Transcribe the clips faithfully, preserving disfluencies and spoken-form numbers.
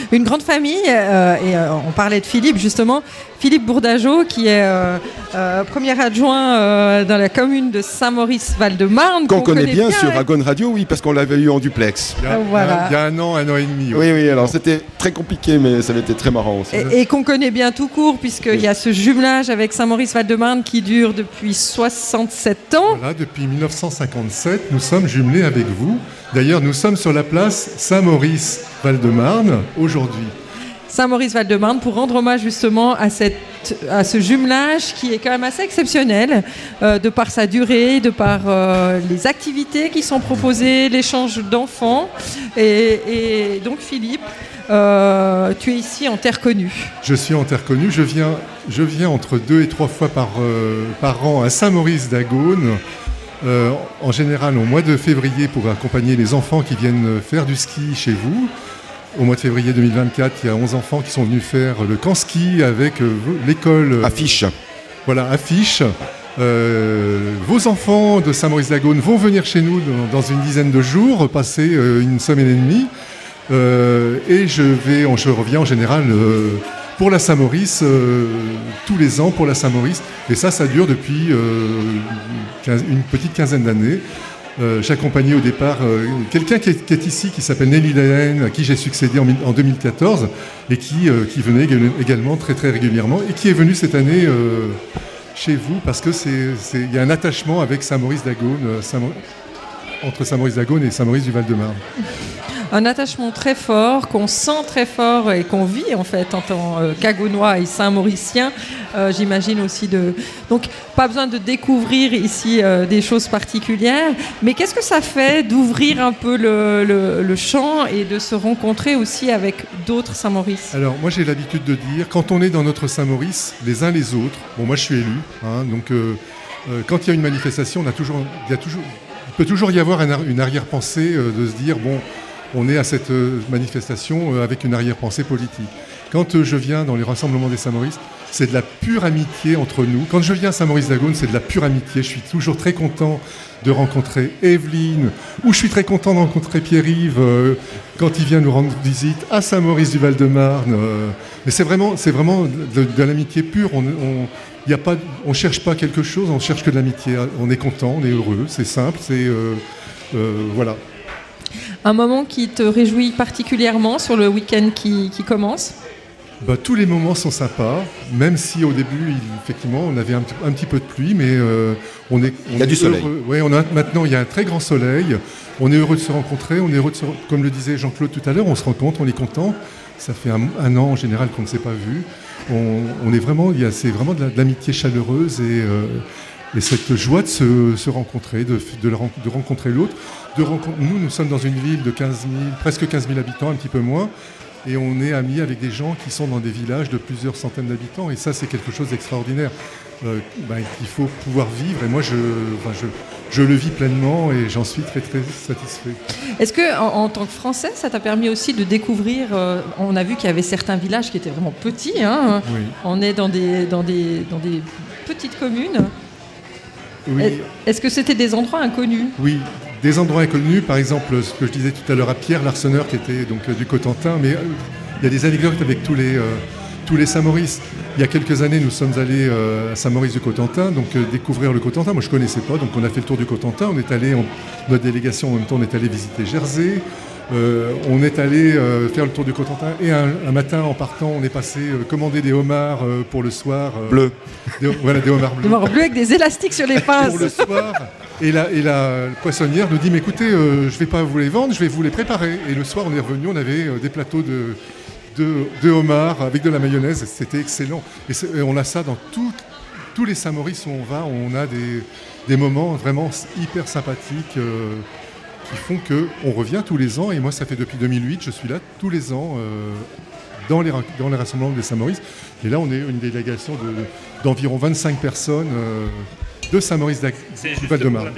une grande famille, euh, et euh, on parlait de Philippe justement, Philippe Bourdageau qui est euh, euh, premier adjoint euh, dans la commune de Saint-Maurice-Val-de-Marne. Qu'on, qu'on connaît, connaît bien, bien sur avec... Agon Radio, oui, parce qu'on l'avait eu en duplex. Il y a, voilà. il y a un an, un an et demi. Oui, oui, oui, alors c'était très compliqué, mais ça avait été très marrant aussi. Et, et qu'on connaît bien tout court, puisqu'il oui. y a ce jumelage avec Saint-Maurice-Val-de-Marne qui dure depuis soixante-sept ans. Voilà, depuis dix-neuf cent cinquante-sept, nous sommes jumelés avec vous. D'ailleurs, nous sommes sur la place Saint-Maurice-Val-de-Marne aujourd'hui. Saint-Maurice-Val-de-Marne pour rendre hommage justement à, cette, à ce jumelage qui est quand même assez exceptionnel euh, de par sa durée, de par euh, les activités qui sont proposées, l'échange d'enfants. Et, et donc Philippe, euh, tu es ici en terre connue. Je suis en terre connue. Je viens, je viens entre deux et trois fois par, euh, par an à Saint-Maurice-d'Agone. Euh, en général au mois de février pour accompagner les enfants qui viennent faire du ski chez vous. Au mois de février deux mille vingt-quatre, il y a onze enfants qui sont venus faire le camp ski avec euh, l'école... Affiche. Voilà, Affiche. Euh, vos enfants de Saint-Maurice-d'Agone vont venir chez nous dans, dans une dizaine de jours, passer euh, une semaine et demie. Euh, et je, vais, je reviens en général euh, pour la Saint-Maurice, euh, tous les ans pour la Saint-Maurice. Et ça, ça dure depuis euh, quinze, une petite quinzaine d'années. Euh, j'ai accompagné au départ euh, quelqu'un qui est, qui est ici, qui s'appelle Nelly Daen, à qui j'ai succédé en, en deux mille quatorze, et qui, euh, qui venait également très très régulièrement, et qui est venu cette année euh, chez vous, parce que c'est, c'est, y a un attachement avec Saint-Maurice-d'Agone, euh, Saint- entre Saint-Maurice-d'Agone et Saint-Maurice du Val-de-Marne. Un attachement très fort, qu'on sent très fort et qu'on vit en fait en tant euh, qu'Agonois et Saint-Mauricien, euh, j'imagine aussi de... Donc pas besoin de découvrir ici euh, des choses particulières, mais qu'est-ce que ça fait d'ouvrir un peu le, le, le champ et de se rencontrer aussi avec d'autres Saint-Maurice? Alors moi j'ai l'habitude de dire, quand on est dans notre Saint-Maurice, les uns les autres, bon moi je suis élu, hein, donc euh, euh, quand il y a une manifestation, on a toujours, il, y a toujours, il peut toujours y avoir un, une arrière-pensée euh, de se dire, bon, on est à cette euh, manifestation euh, avec une arrière-pensée politique. Quand euh, je viens dans les rassemblements des Saint-Maurice, c'est de la pure amitié entre nous. Quand je viens à Saint-Maurice-d'Agone, c'est de la pure amitié. Je suis toujours très content de rencontrer Evelyne, ou je suis très content de rencontrer Pierre-Yves euh, quand il vient nous rendre visite à Saint-Maurice du Val-de-Marne. Euh, mais c'est vraiment, c'est vraiment de, de l'amitié pure. On ne cherche pas quelque chose, on cherche que de l'amitié. On est content, on est heureux, c'est simple, c'est... Euh, euh, voilà. Un moment qui te réjouit particulièrement sur le week-end qui, qui commence? Bah, tous les moments sont sympas, même si au début, il, effectivement, on avait un, un petit peu de pluie, mais euh, on est... On il y a est du soleil. Ouais, on a, maintenant, il y a un très grand soleil. On est heureux de se rencontrer. On est heureux de se, comme le disait Jean-Claude tout à l'heure, on se rencontre, on est content. Ça fait un, un an en général qu'on ne s'est pas vu. On, on est vraiment, il y a, c'est vraiment de, la, de l'amitié chaleureuse et... Euh, Et cette joie de se, se rencontrer, de, de, de rencontrer l'autre. De rencontrer, nous, nous sommes dans une ville de quinze mille, presque quinze mille habitants, un petit peu moins. Et on est amis avec des gens qui sont dans des villages de plusieurs centaines d'habitants. Et ça, c'est quelque chose d'extraordinaire. Euh, ben, il faut pouvoir vivre. Et moi, je, enfin, je, je le vis pleinement et j'en suis très, très satisfait. Est-ce que, en, en tant que Français, ça t'a permis aussi de découvrir... Euh, on a vu qu'il y avait certains villages qui étaient vraiment petits. Hein. Oui. On est dans des, dans des, dans des petites communes. Oui. Est-ce que c'était des endroits inconnus? Oui, des endroits inconnus, par exemple ce que je disais tout à l'heure à Pierre Larseneur qui était donc euh, du Cotentin, mais euh, il y a des anecdotes avec tous les, euh, tous les Saint-Maurice. Il y a quelques années, nous sommes allés euh, à Saint-Maurice du Cotentin, donc euh, découvrir le Cotentin. Moi je ne connaissais pas, donc on a fait le tour du Cotentin, on est allé, en, notre délégation en même temps, on est allé visiter Jersey. Euh, on est allé euh, faire le tour du Cotentin et un, un matin en partant on est passé euh, commander des homards euh, pour le soir euh, bleu des, voilà des homards bleus des homards bleus avec des élastiques sur les pinces pour le soir et la, et la poissonnière nous dit mais écoutez euh, je vais pas vous les vendre, je vais vous les préparer. Et le soir on est revenu, on avait euh, des plateaux de, de, de homards avec de la mayonnaise, c'était excellent. Et, et on a ça dans tout, tous les Saint-Maurice où on va, on a des, des moments vraiment hyper sympathiques euh, qui font qu'on revient tous les ans. Et moi, ça fait depuis deux mille huit, je suis là tous les ans euh, dans, les, dans les rassemblements des Saint-Maurice. Et là, on est une délégation de, d'environ vingt-cinq personnes euh, de Saint-Maurice du Val-de-Marne.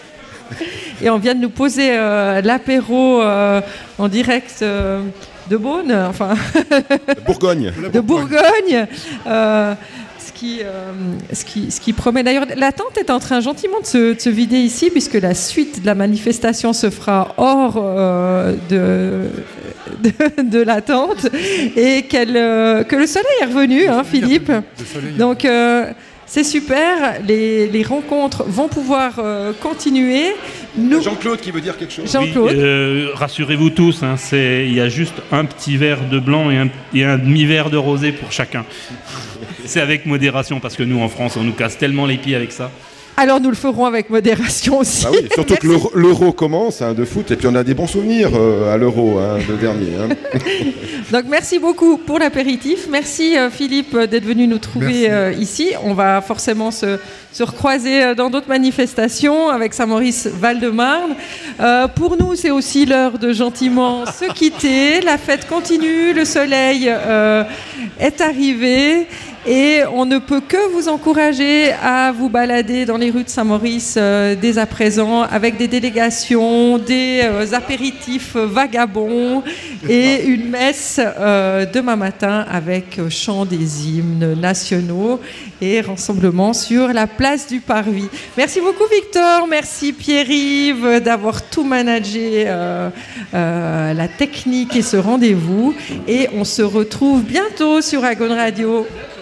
Et on vient de nous poser euh, l'apéro euh, en direct euh, de Beaune, enfin... de Bourgogne. De Bourgogne. Euh, Qui, euh, ce, qui, ce qui promet d'ailleurs. La tente est en train gentiment de se, de se vider ici, puisque la suite de la manifestation se fera hors euh, de, de, de l'attente et qu'elle, euh, que le soleil est revenu, hein, Philippe. Donc euh, c'est super, les, les rencontres vont pouvoir euh, continuer. Nous... Jean-Claude qui veut dire quelque chose. Jean-Claude. Oui, euh, rassurez-vous tous, hein, c'est, il y a juste un petit verre de blanc et un, et un demi-verre de rosé pour chacun. C'est avec modération parce que nous en France on nous casse tellement les pieds avec ça. Alors nous le ferons avec modération aussi. Ah oui, surtout que l'euro, l'euro commence hein, de foot et puis on a des bons souvenirs euh, à l'euro, hein, le dernier. Hein. Donc merci beaucoup pour l'apéritif. Merci euh, Philippe d'être venu nous trouver euh, ici. On va forcément se, se recroiser dans d'autres manifestations avec Saint-Maurice Val-de-Marne. Euh, pour nous, c'est aussi l'heure de gentiment se quitter. La fête continue, le soleil euh, est arrivé. Et on ne peut que vous encourager à vous balader dans les rues de Saint-Maurice euh, dès à présent avec des délégations, des euh, apéritifs vagabonds et une messe euh, demain matin avec euh, chant des hymnes nationaux et rassemblement sur la place du Parvis. Merci beaucoup Victor, merci Pierre-Yves d'avoir tout managé, euh, euh, la technique et ce rendez-vous. Et on se retrouve bientôt sur Agon Radio.